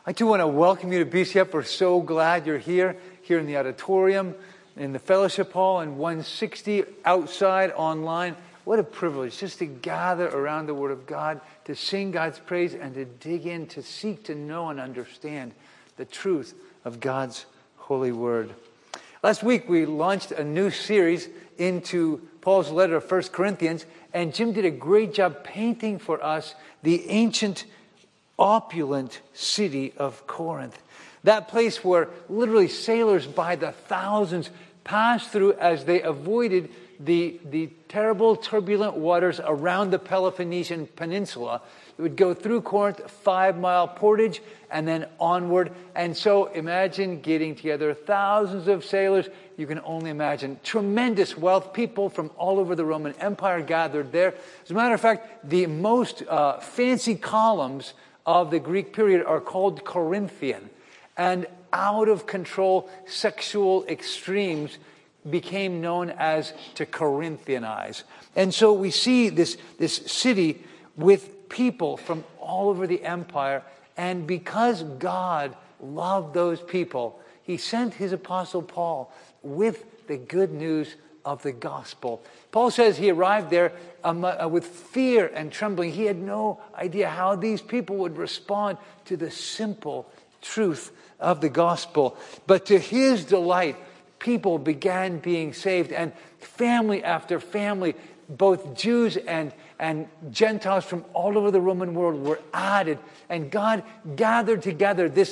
I too want to welcome you to BCF. We're so glad you're here in the auditorium, in the fellowship hall, and 160 outside online. What a privilege just to gather around the Word of God, to sing God's praise, and to dig in, to seek to know and understand the truth of God's holy Word. Last week we launched a new series into Paul's letter of 1 Corinthians, and Jim did a great job painting for us the ancient opulent city of Corinth. That place where literally sailors by the thousands passed through as they avoided the terrible turbulent waters around the Peloponnesian Peninsula. It would go through Corinth, a 5-mile portage, and then onward. And so imagine getting together thousands of sailors. You can only imagine tremendous wealth. People from all over the Roman Empire gathered there. As a matter of fact, the most fancy columns of the Greek period are called Corinthian. And out of control sexual extremes became known as to Corinthianize. And so we see this city with people from all over the empire. And because God loved those people, he sent his apostle Paul with the good news of the gospel. Paul says he arrived there with fear and trembling. He had no idea how these people would respond to the simple truth of the gospel. But to his delight, people began being saved, and family after family, both Jews and Gentiles from all over the Roman world were added, and God gathered together this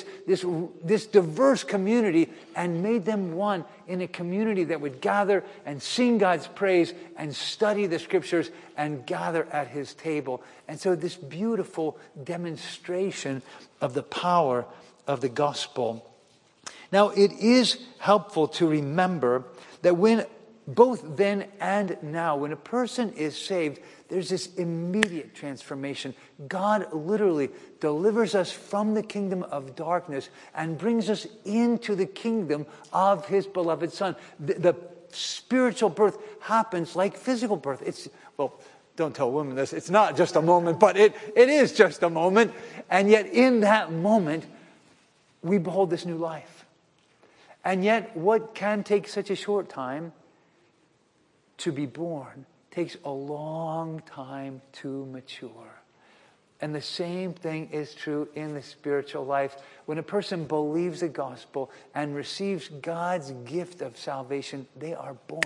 diverse community and made them one in a community that would gather and sing God's praise and study the scriptures and gather at his table. And so this beautiful demonstration of the power of the gospel. Now, it is helpful to remember that when both then and now, when a person is saved, there's this immediate transformation. God literally delivers us from the kingdom of darkness and brings us into the kingdom of his beloved Son. The spiritual birth happens like physical birth. Don't tell women this. It's not just a moment, but it is just a moment. And yet in that moment, we behold this new life. And yet what can take such a short time to be born takes a long time to mature. And the same thing is true in the spiritual life. When a person believes the gospel and receives God's gift of salvation, they are born.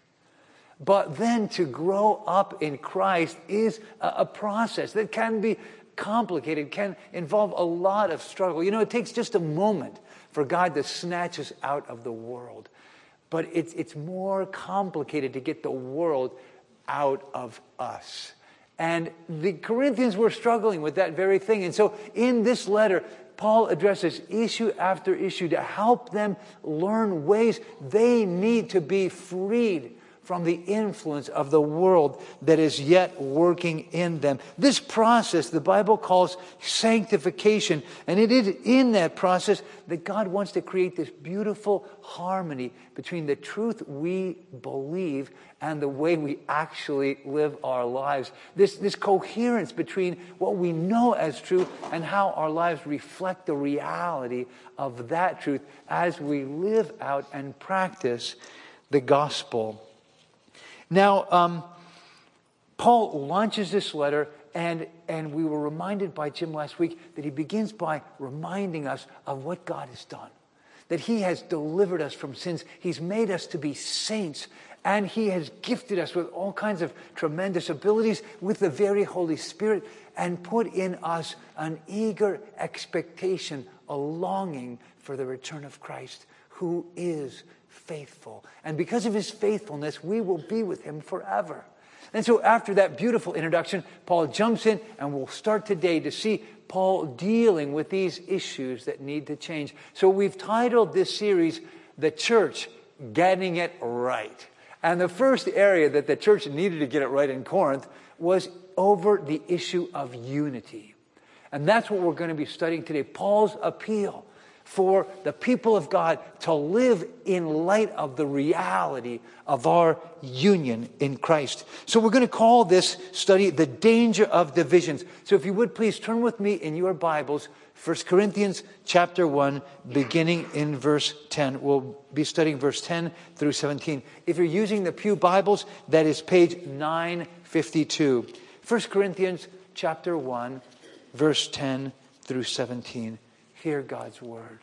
But then to grow up in Christ is a process that can be complicated, can involve a lot of struggle. You know, it takes just a moment for God to snatch us out of the world. But it's more complicated to get the world out of us. And the Corinthians were struggling with that very thing. And so in this letter, Paul addresses issue after issue to help them learn ways they need to be freed from the influence of the world that is yet working in them. This process the Bible calls sanctification, and it is in that process that God wants to create this beautiful harmony between the truth we believe and the way we actually live our lives. This coherence between what we know as truth and how our lives reflect the reality of that truth as we live out and practice the gospel. Now, Paul launches this letter, and we were reminded by Jim last week that he begins by reminding us of what God has done. That he has delivered us from sins. He's made us to be saints, and he has gifted us with all kinds of tremendous abilities with the very Holy Spirit, and put in us an eager expectation, a longing for the return of Christ, who is faithful. And because of his faithfulness, we will be with him forever. And so after that beautiful introduction, Paul jumps in, and we'll start today to see Paul dealing with these issues that need to change. So we've titled this series, The Church Getting It Right. And the first area that the church needed to get it right in Corinth was over the issue of unity. And that's what we're going to be studying today. Paul's appeal for the people of God to live in light of the reality of our union in Christ. So we're going to call this study The Danger of Divisions. So if you would please turn with me in your Bibles, 1 Corinthians chapter 1, beginning in verse 10. We'll be studying verse 10 through 17. If you're using the Pew Bibles, that is page 952. 1 Corinthians chapter 1, verse 10 through 17. Hear God's word.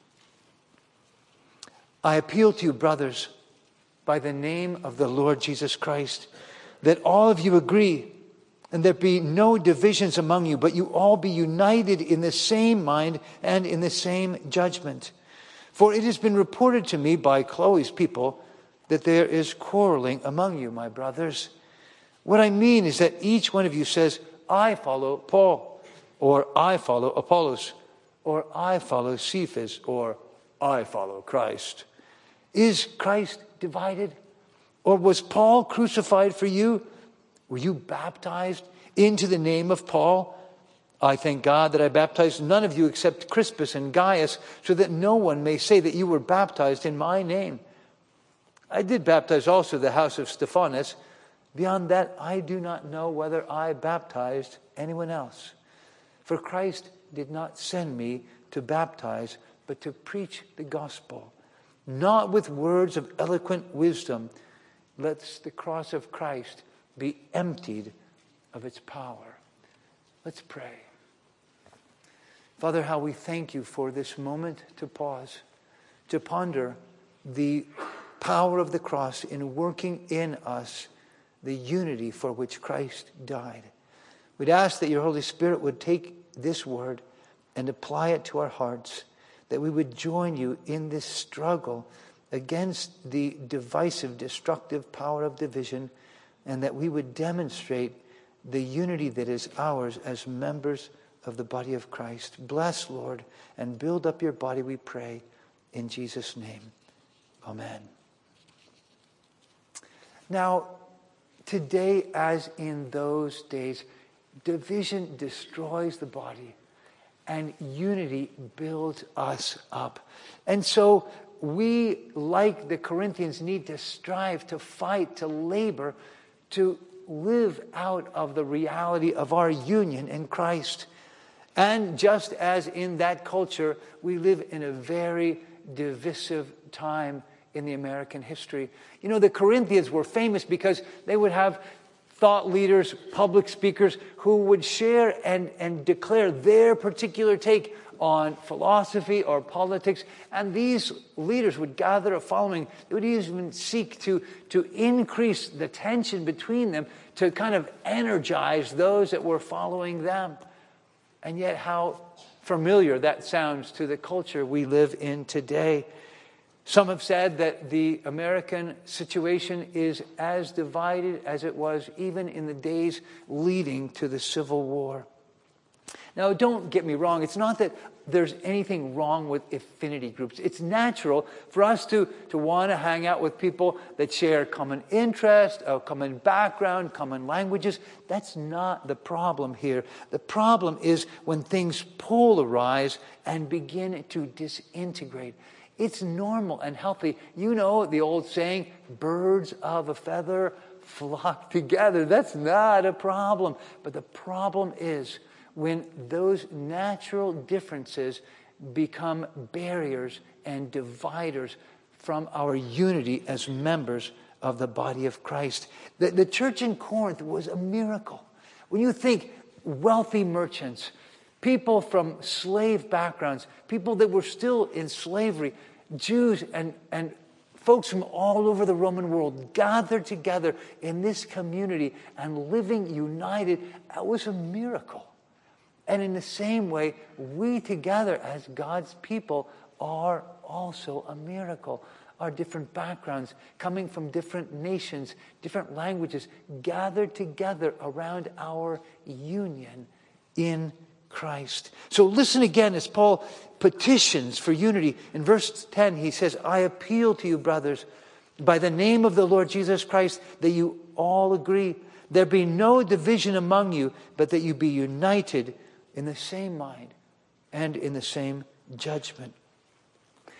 I appeal to you, brothers, by the name of the Lord Jesus Christ, that all of you agree, and there be no divisions among you, but you all be united in the same mind and in the same judgment. For it has been reported to me by Chloe's people that there is quarreling among you, my brothers. What I mean is that each one of you says, I follow Paul, or I follow Apollos, or I follow Cephas, or I follow Christ. Is Christ divided? Or was Paul crucified for you? Were you baptized into the name of Paul? I thank God that I baptized none of you except Crispus and Gaius, so that no one may say that you were baptized in my name. I did baptize also the house of Stephanas. Beyond that, I do not know whether I baptized anyone else. For Christ did not send me to baptize, but to preach the gospel, not with words of eloquent wisdom, lest the cross of Christ be emptied of its power. Let's pray. Father, how we thank you for this moment to pause, to ponder the power of the cross in working in us the unity for which Christ died. We'd ask that your Holy Spirit would take this word and apply it to our hearts, that we would join you in this struggle against the divisive, destructive power of division, and that we would demonstrate the unity that is ours as members of the body of Christ. Bless, Lord, and build up your body, we pray, in Jesus' name. Amen. Now, today, as in those days, division destroys the body and unity builds us up. And so we, like the Corinthians, need to strive, to fight, to labor, to live out of the reality of our union in Christ. And just as in that culture, we live in a very divisive time in the American history. You know, the Corinthians were famous because they would have thought leaders, public speakers, who would share and declare their particular take on philosophy or politics. And these leaders would gather a following. They would even seek to increase the tension between them, to kind of energize those that were following them. And yet how familiar that sounds to the culture we live in today. Some have said that the American situation is as divided as it was even in the days leading to the Civil War. Now, don't get me wrong. It's not that there's anything wrong with affinity groups. It's natural for us to want to hang out with people that share common interest, a common background, common languages. That's not the problem here. The problem is when things polarize and begin to disintegrate. It's normal and healthy. You know the old saying, birds of a feather flock together. That's not a problem. But the problem is when those natural differences become barriers and dividers from our unity as members of the body of Christ. The church in Corinth was a miracle. When you think wealthy merchants, people from slave backgrounds, people that were still in slavery, Jews and folks from all over the Roman world gathered together in this community and living united, that was a miracle. And in the same way, we together as God's people are also a miracle. Our different backgrounds, coming from different nations, different languages, gathered together around our union in Christ. So listen again as Paul petitions for unity. In verse 10, he says, I appeal to you, brothers, by the name of the Lord Jesus Christ, that you all agree. There be no division among you, but that you be united in the same mind and in the same judgment.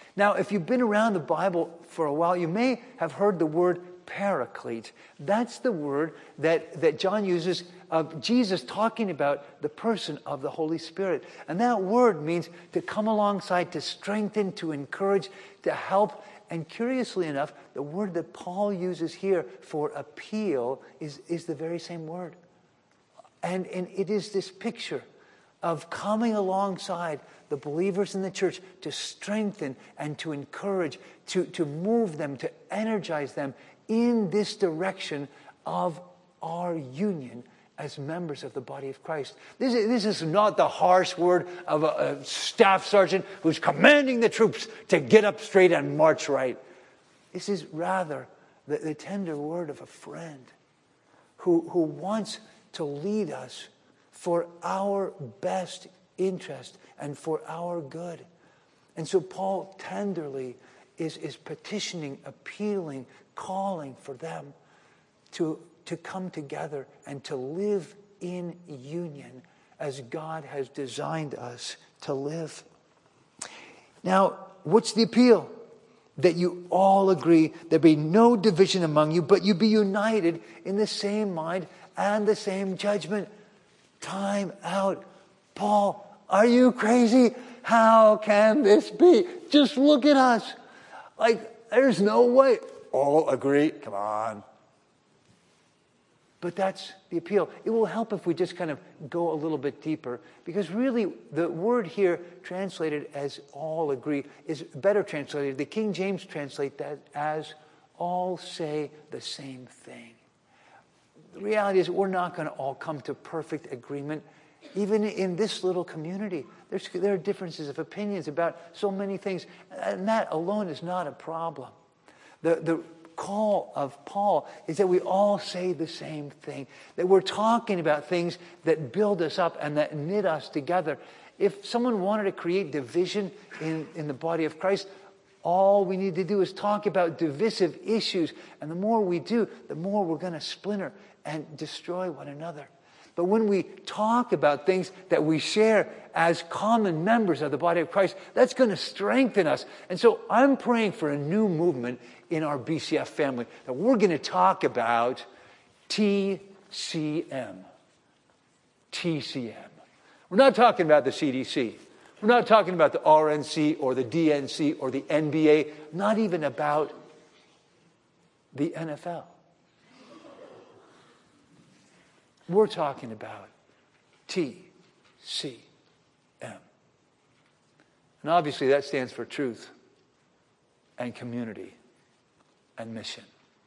Now, if you've been around the Bible for a while, you may have heard the word paraclete. That's the word that John uses of Jesus talking about the person of the Holy Spirit. And that word means to come alongside, to strengthen, to encourage, to help. And curiously enough, the word that Paul uses here for appeal is the very same word. And it is this picture of coming alongside the believers in the church to strengthen and to encourage, to move them, to energize them in this direction of our union as members of the body of Christ. This is not the harsh word of a staff sergeant who's commanding the troops to get up straight and march right. This is rather the tender word of a friend who wants to lead us for our best interest and for our good. And so Paul tenderly is petitioning, appealing, calling for them to come together and to live in union as God has designed us to live. Now, what's the appeal? That you all agree there be no division among you, but you be united in the same mind and the same judgment. Time out. Paul, are you crazy? How can this be? Just look at us. Like, there's no way. All agree. Come on. But that's the appeal. It will help if we just kind of go a little bit deeper, because really the word here translated as all agree is better translated. The King James translate that as all say the same thing. The reality is we're not going to all come to perfect agreement. Even in this little community, there are differences of opinions about so many things, and that alone is not a problem. The call of Paul is that we all say the same thing, that we're talking about things that build us up and that knit us together. If someone wanted to create division in the body of Christ, all we need to do is talk about divisive issues, and the more we do, the more we're going to splinter and destroy one another. But when we talk about things that we share as common members of the body of Christ, that's going to strengthen us. And so I'm praying for a new movement in our BCF family, that we're going to talk about TCM. TCM. We're not talking about the CDC. We're not talking about the RNC or the DNC or the NBA, not even about the NFL. We're talking about TCM. And obviously that stands for truth and community and mission.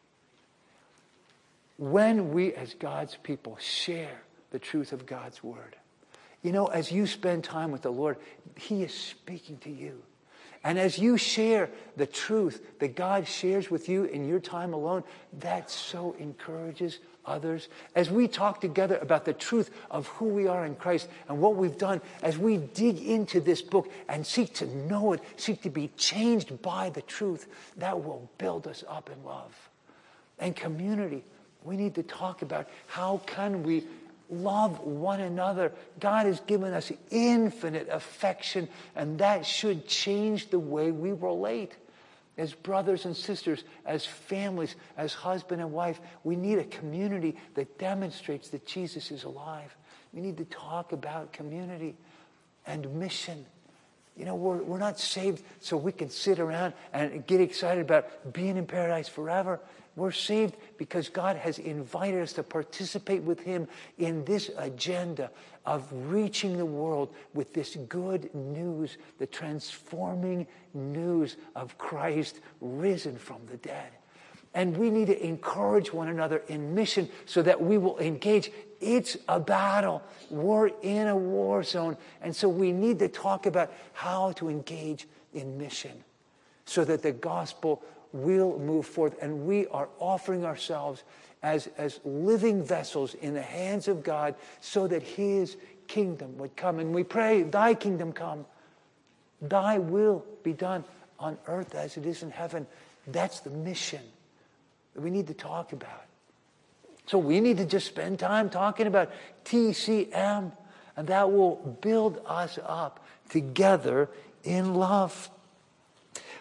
When we as God's people share the truth of God's word, as you spend time with the Lord, He is speaking to you. And as you share the truth that God shares with you in your time alone, that so encourages others. As we talk together about the truth of who we are in Christ and what we've done, as we dig into this book and seek to know it, seek to be changed by the truth, that will build us up in love. And community, we need to talk about how can we love one another. God has given us infinite affection, and that should change the way we relate. As brothers and sisters, as families, as husband and wife, we need a community that demonstrates that Jesus is alive. We need to talk about community and mission. We're not saved so we can sit around and get excited about being in paradise forever. We're saved because God has invited us to participate with Him in this agenda of reaching the world with this good news, the transforming news of Christ risen from the dead. And we need to encourage one another in mission so that we will engage. It's a battle. We're in a war zone. And so we need to talk about how to engage in mission so that the gospel will move forth. And we are offering ourselves as living vessels in the hands of God so that His kingdom would come. And we pray, Thy kingdom come. Thy will be done on earth as it is in heaven. That's the mission that we need to talk about. So we need to just spend time talking about TCM, and that will build us up together in love.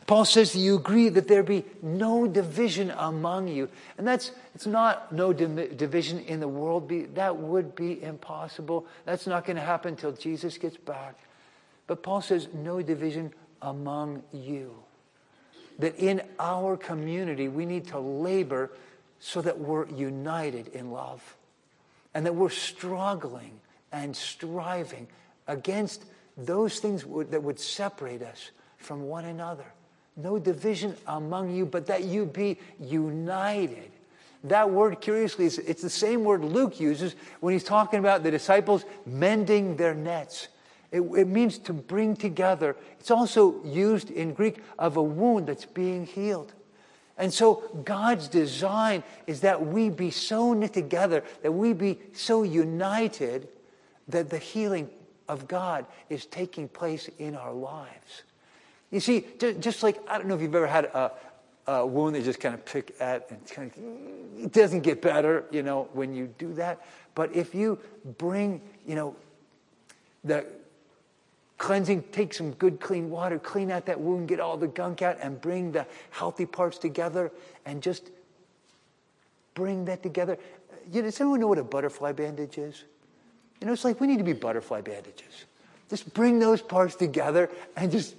Paul says that you agree that there be no division among you. And it's not no division in the world. That would be impossible. That's not going to happen until Jesus gets back. But Paul says no division among you. That in our community we need to labor so that we're united in love. And that we're struggling and striving against those things that would separate us from one another. No division among you, but that you be united. That word, curiously, it's the same word Luke uses when he's talking about the disciples mending their nets. It means to bring together. It's also used in Greek of a wound that's being healed. And so God's design is that we be so knit together, that we be so united, that the healing of God is taking place in our lives. You see, just like, I don't know if you've ever had a wound that you just kind of pick at, and it doesn't get better, when you do that. But if you bring, the cleansing, take some good clean water, clean out that wound, get all the gunk out, and bring the healthy parts together, and just bring that together. Does anyone know what a butterfly bandage is? It's like we need to be butterfly bandages. Just bring those parts together and just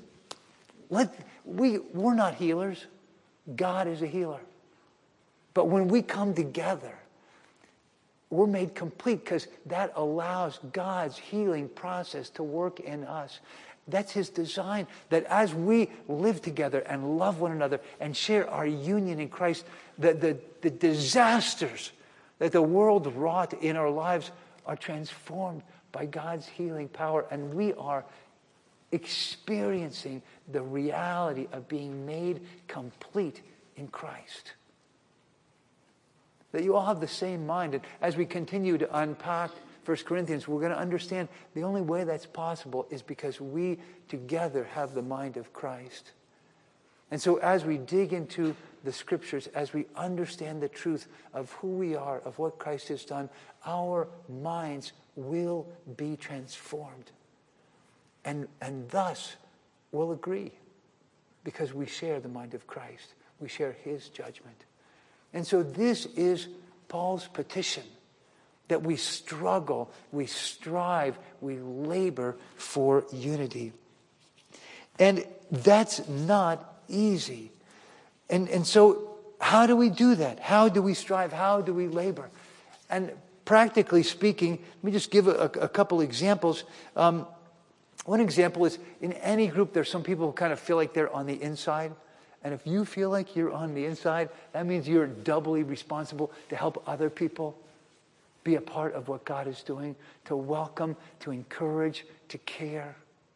we're not healers. God is a healer. But when we come together, we're made complete because that allows God's healing process to work in us. That's his design, that as we live together and love one another and share our union in Christ, the disasters that the world wrought in our lives are transformed by God's healing power, and we are experiencing the reality of being made complete in Christ. That you all have the same mind. And as we continue to unpack 1 Corinthians, we're going to understand the only way that's possible is because we together have the mind of Christ. And so as we dig into the Scriptures, as we understand the truth of who we are, of what Christ has done, our minds will be transformed. And thus we'll agree because we share the mind of Christ. We share his judgment. And so this is Paul's petition, that we struggle, we strive, we labor for unity. And that's not easy. And so how do we do that? How do we strive? How do we labor? And practically speaking, let me just give a couple examples. One example is in any group, there's some people who kind of feel like they're on the inside. And if you feel like you're on the inside, that means you're doubly responsible to help other people be a part of what God is doing, to welcome, to encourage, to care.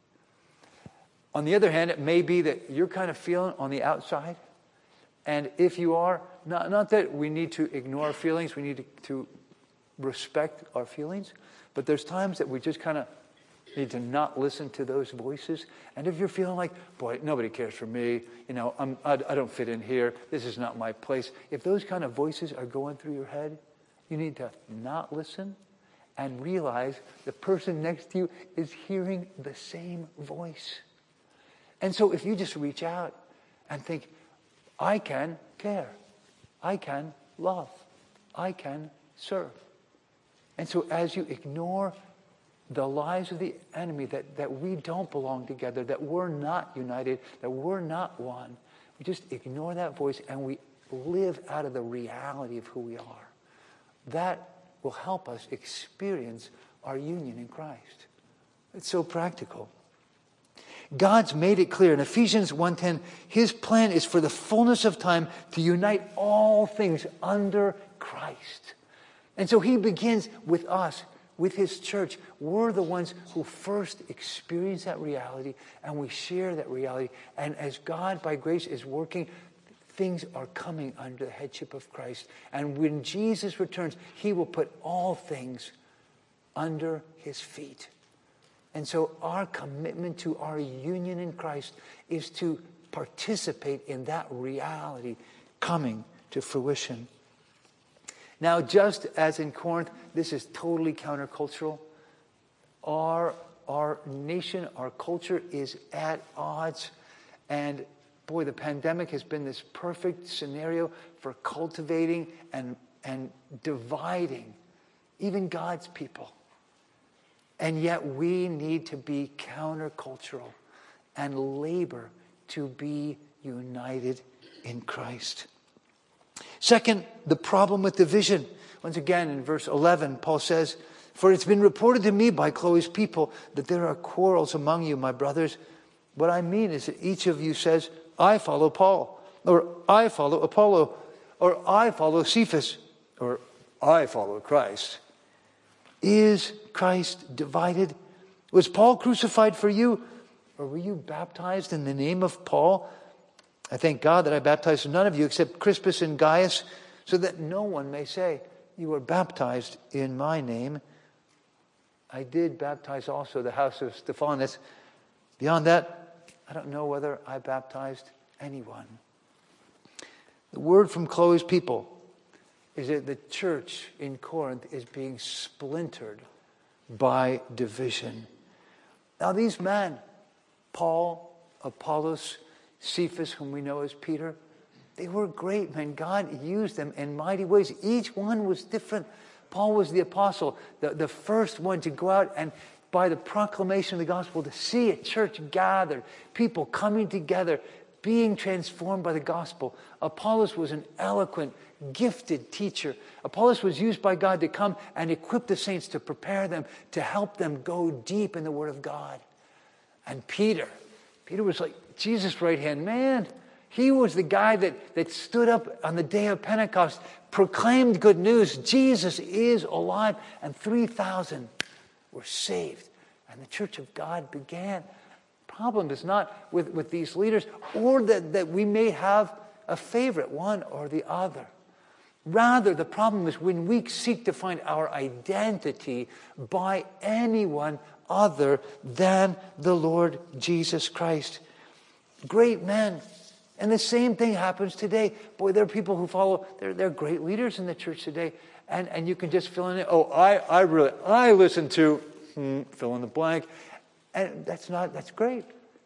On the other hand, it may be that you're kind of feeling on the outside. And if you are, not that we need to ignore our feelings, we need to respect our feelings, but there's times that we just kind of need to not listen to those voices. And if you're feeling like, boy, nobody cares for me, I don't fit in here, this is not my place. If those kind of voices are going through your head, you need to not listen and realize the person next to you is hearing the same voice. And so if you just reach out and think, I can care, I can love, I can serve. And so as you ignore the lies of the enemy, that we don't belong together, that we're not united, that we're not one, we just ignore that voice and we live out of the reality of who we are. That will help us experience our union in Christ. It's so practical. God's made it clear in Ephesians 1:10, his plan is for the fullness of time to unite all things under Christ. And so he begins with us, with his church. We're the ones who first experience that reality, and we share that reality. And as God, by grace, is working, things are coming under the headship of Christ. And when Jesus returns, he will put all things under his feet. And so our commitment to our union in Christ is to participate in that reality coming to fruition. Now, just as in Corinth, this is totally countercultural. Our nation, our culture is at odds. And boy, the pandemic has been this perfect scenario for cultivating and dividing even God's people. And yet we need to be countercultural and labor to be united in Christ. Second, the problem with division. Once again, in verse 11, Paul says, "For it's been reported to me by Chloe's people that there are quarrels among you, my brothers. What I mean is that each of you says, I follow Paul, or I follow Apollo, or I follow Cephas, or I follow Christ. Is Christ divided? Was Paul crucified for you? Or were you baptized in the name of Paul? I thank God that I baptized none of you except Crispus and Gaius, so that no one may say, you were baptized in my name. I did baptize also the house of Stephanas. Beyond that, I don't know whether I baptized anyone." The word from Chloe's people is that the church in Corinth is being splintered by division. Now these men, Paul, Apollos, Cephas, whom we know as Peter, they were great men. God used them in mighty ways. Each one was different. Paul was the apostle, the first one to go out and by the proclamation of the gospel to see a church gathered, people coming together, being transformed by the gospel. Apollos was an eloquent, gifted teacher. Apollos was used by God to come and equip the saints, to prepare them, to help them go deep in the Word of God. And Peter was like Jesus' right-hand man. He was the guy that stood up on the day of Pentecost, proclaimed good news. Jesus is alive, and 3,000 were saved. And the church of God began. Problem is not with these leaders, or that we may have a favorite, one or the other. Rather, the problem is when we seek to find our identity by anyone other than the Lord Jesus Christ. Great men. And the same thing happens today. Boy, there are people who follow, they're great leaders in the church today. And you can just fill in it. Oh, I listen to fill in the blank. And that's great.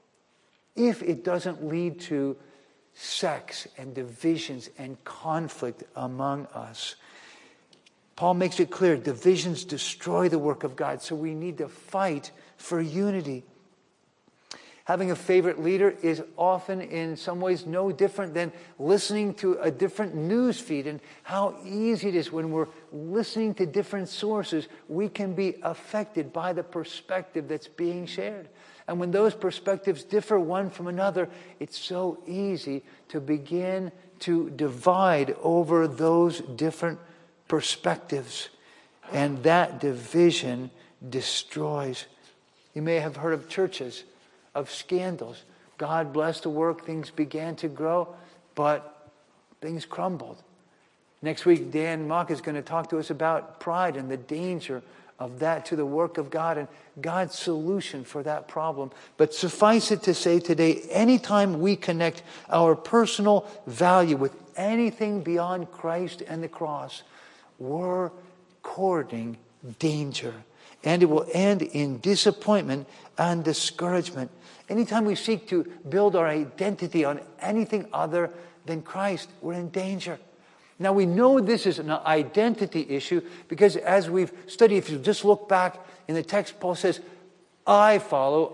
If it doesn't lead to sex and divisions and conflict among us. Paul makes it clear, divisions destroy the work of God, so we need to fight for unity. Having a favorite leader is often in some ways no different than listening to a different news feed, and how easy it is when we're listening to different sources, we can be affected by the perspective that's being shared. And when those perspectives differ one from another, it's so easy to begin to divide over those different perspectives. And that division destroys. You may have heard of churches, of scandals. God blessed the work, things began to grow, but things crumbled. Next week, Dan Mock is going to talk to us about pride and the danger of that to the work of God and God's solution for that problem. But suffice it to say today, anytime we connect our personal value with anything beyond Christ and the cross, we're courting danger. And it will end in disappointment and discouragement. Anytime we seek to build our identity on anything other than Christ, we're in danger. Now we know this is an identity issue because as we've studied, if you just look back in the text, Paul says, I follow.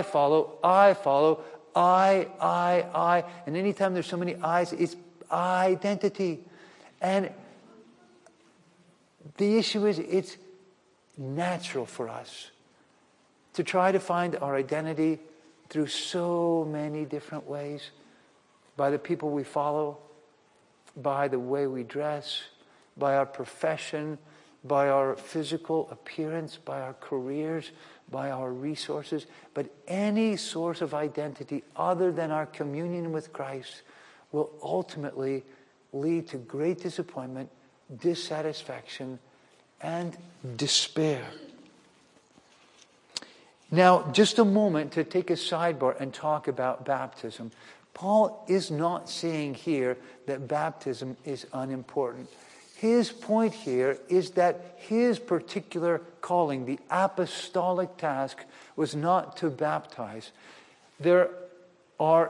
And anytime there's so many I's, it's identity. And the issue is it's natural for us to try to find our identity through so many different ways. By the people we follow, by the way we dress, by our profession, by our physical appearance, by our careers, by our resources. But any source of identity other than our communion with Christ will ultimately lead to great disappointment, dissatisfaction, and despair. Now, just a moment to take a sidebar and talk about baptism. Paul is not saying here that baptism is unimportant. His point here is that his particular calling, the apostolic task, was not to baptize. There are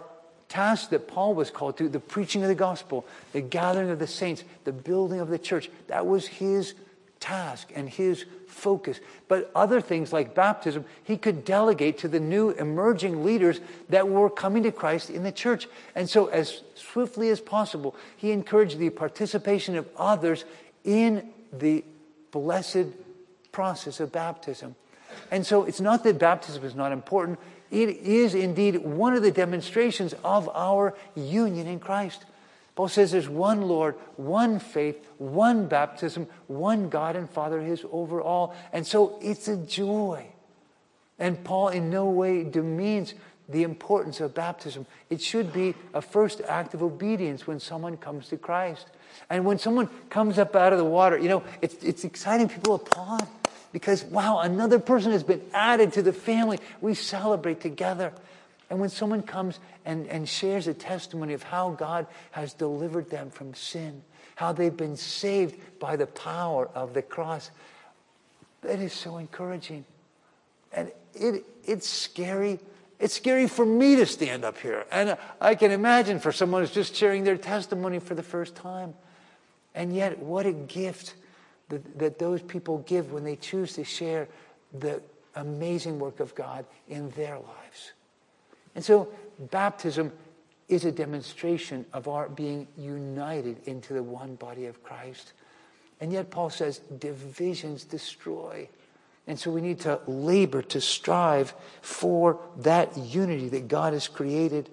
task that Paul was called to, the preaching of the gospel, the gathering of the saints, the building of the church, that was his task and his focus. But other things like baptism, he could delegate to the new emerging leaders that were coming to Christ in the church. And so as swiftly as possible, he encouraged the participation of others in the blessed process of baptism. And so it's not that baptism is not important. It is indeed one of the demonstrations of our union in Christ. Paul says there's one Lord, one faith, one baptism, one God and Father is over all. And so it's a joy. And Paul in no way demeans the importance of baptism. It should be a first act of obedience when someone comes to Christ. And when someone comes up out of the water, it's exciting. People applaud because, wow, another person has been added to the family. We celebrate together. And when someone comes and shares a testimony of how God has delivered them from sin, how they've been saved by the power of the cross, that is so encouraging. And it's scary. It's scary for me to stand up here. And I can imagine for someone who's just sharing their testimony for the first time. And yet, what a gift that those people give when they choose to share the amazing work of God in their lives. And so, baptism is a demonstration of our being united into the one body of Christ. And yet, Paul says, divisions destroy. And so we need to labor, to strive for that unity that God has created.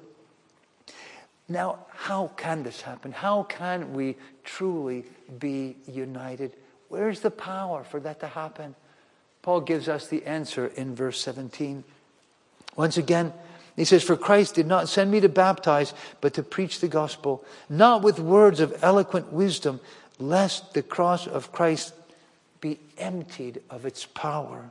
Now, how can this happen? How can we truly be united? Where's the power for that to happen? Paul gives us the answer in verse 17. Once again, he says, "For Christ did not send me to baptize, but to preach the gospel, not with words of eloquent wisdom, lest the cross of Christ be emptied of its power."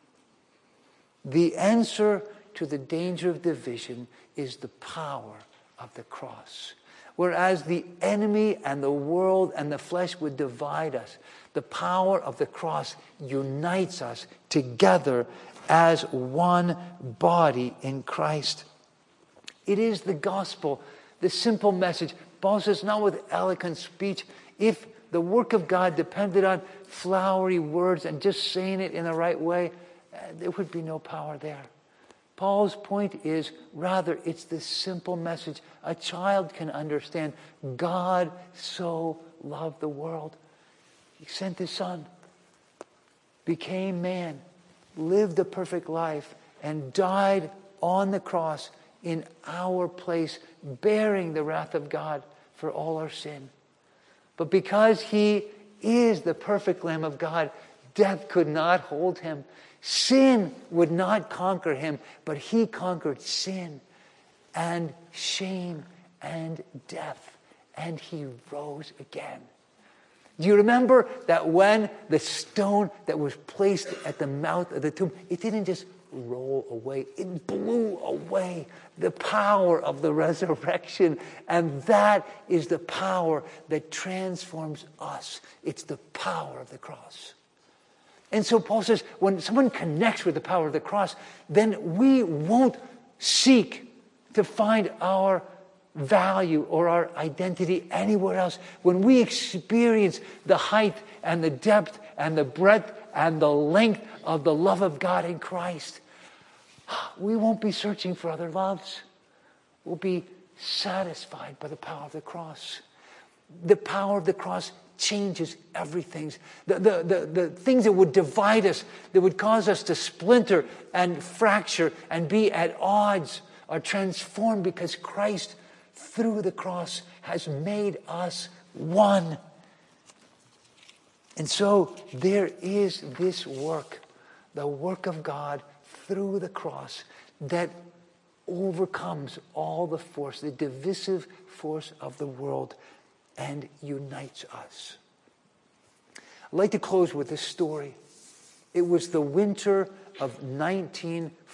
The answer to the danger of division is the power of the cross. Whereas the enemy and the world and the flesh would divide us, the power of the cross unites us together as one body in Christ. It is the gospel, the simple message. Paul says, not with eloquent speech. If the work of God depended on flowery words and just saying it in the right way, there would be no power there. Paul's point is, rather, it's the simple message a child can understand. God so loved the world. He sent his Son, became man, lived a perfect life, and died on the cross in our place, bearing the wrath of God for all our sin. But because he is the perfect Lamb of God, death could not hold him. Sin would not conquer him, but he conquered sin and shame and death, and he rose again. Do you remember that when the stone that was placed at the mouth of the tomb, it didn't just roll away, it blew away the power of the resurrection. And that is the power that transforms us. It's the power of the cross. And so Paul says, when someone connects with the power of the cross, then we won't seek to find our value or our identity anywhere else. When we experience the height and the depth and the breadth and the length of the love of God in Christ, we won't be searching for other loves. We'll be satisfied by the power of the cross. The power of the cross changes everything. The things that would divide us, that would cause us to splinter and fracture and be at odds, are transformed because Christ, through the cross, has made us one. And so there is this work, the work of God through the cross, that overcomes all the force, the divisive force of the world, and unites us. I'd like to close with this story. It was the winter of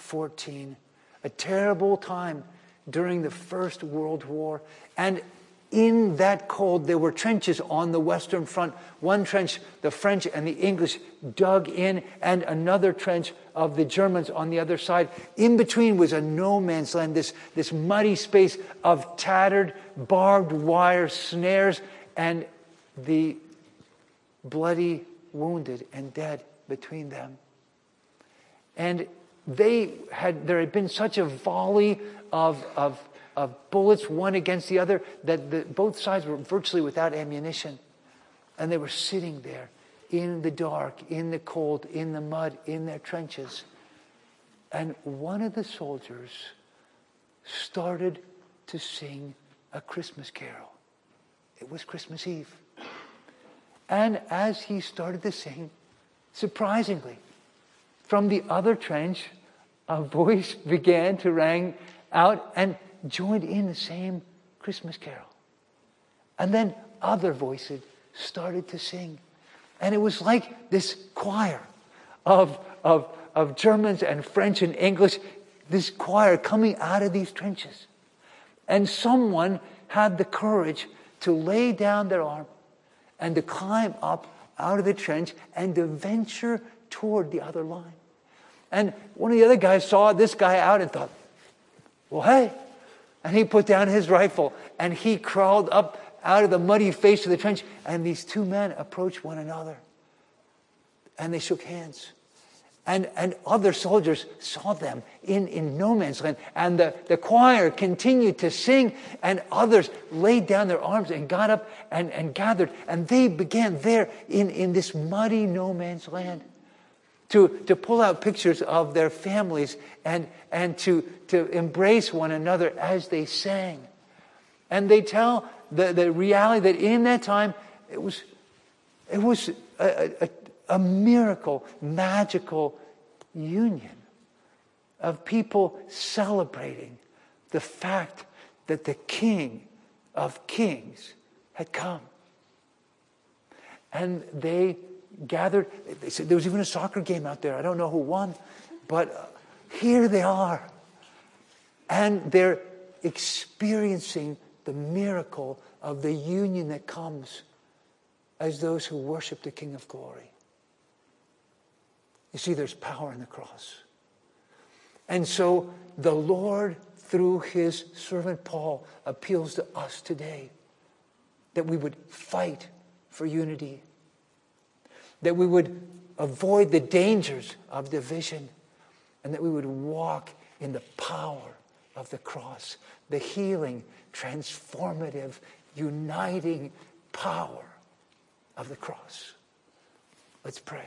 1914, a terrible time during the First World War. And in that cold, there were trenches on the Western Front. One trench, the French and the English dug in, and another trench of the Germans on the other side. In between was a no man's land, this muddy space of tattered, barbed wire snares, and the bloody wounded and dead between them. And there had been such a volley of bullets, one against the other, that both sides were virtually without ammunition. And they were sitting there in the dark, in the cold, in the mud, in their trenches. And one of the soldiers started to sing a Christmas carol. It was Christmas Eve. And as he started to sing, surprisingly, from the other trench, a voice began to ring out and joined in the same Christmas carol. And then other voices started to sing. And it was like this choir of Germans and French and English, this choir coming out of these trenches. And someone had the courage to lay down their arm and to climb up out of the trench and to venture toward the other line. And one of the other guys saw this guy out and thought, well, hey. And he put down his rifle and he crawled up out of the muddy face of the trench. And these two men approached one another. And they shook hands. And other soldiers saw them in no man's land. And the choir continued to sing. And others laid down their arms and got up and gathered. And they began there in this muddy no man's land to pull out pictures of their families and to embrace one another as they sang. And they tell the reality that in that time it was a miracle, magical union of people celebrating the fact that the King of Kings had come. And they gathered. They said there was even a soccer game out there. I don't know who won, but here they are. And they're experiencing the miracle of the union that comes as those who worship the King of Glory. You see, there's power in the cross. And so the Lord, through his servant Paul, appeals to us today that we would fight for unity, that we would avoid the dangers of division, and that we would walk in the power of the cross, the healing, transformative, uniting power of the cross. Let's pray.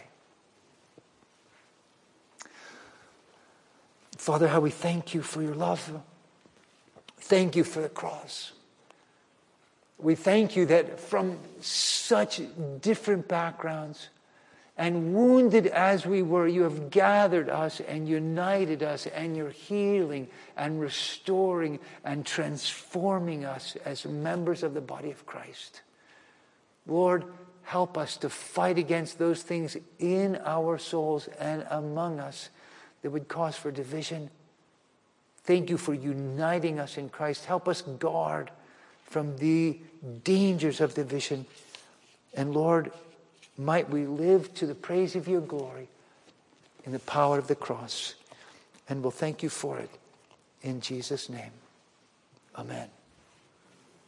Father, how we thank you for your love. Thank you for the cross. We thank you that from such different backgrounds and wounded as we were, you have gathered us and united us, and you're healing and restoring and transforming us as members of the body of Christ. Lord, help us to fight against those things in our souls and among us that would cause for division. Thank you for uniting us in Christ. Help us guard from the dangers of division. And Lord, might we live to the praise of your glory in the power of the cross. And we'll thank you for it in Jesus' name. Amen.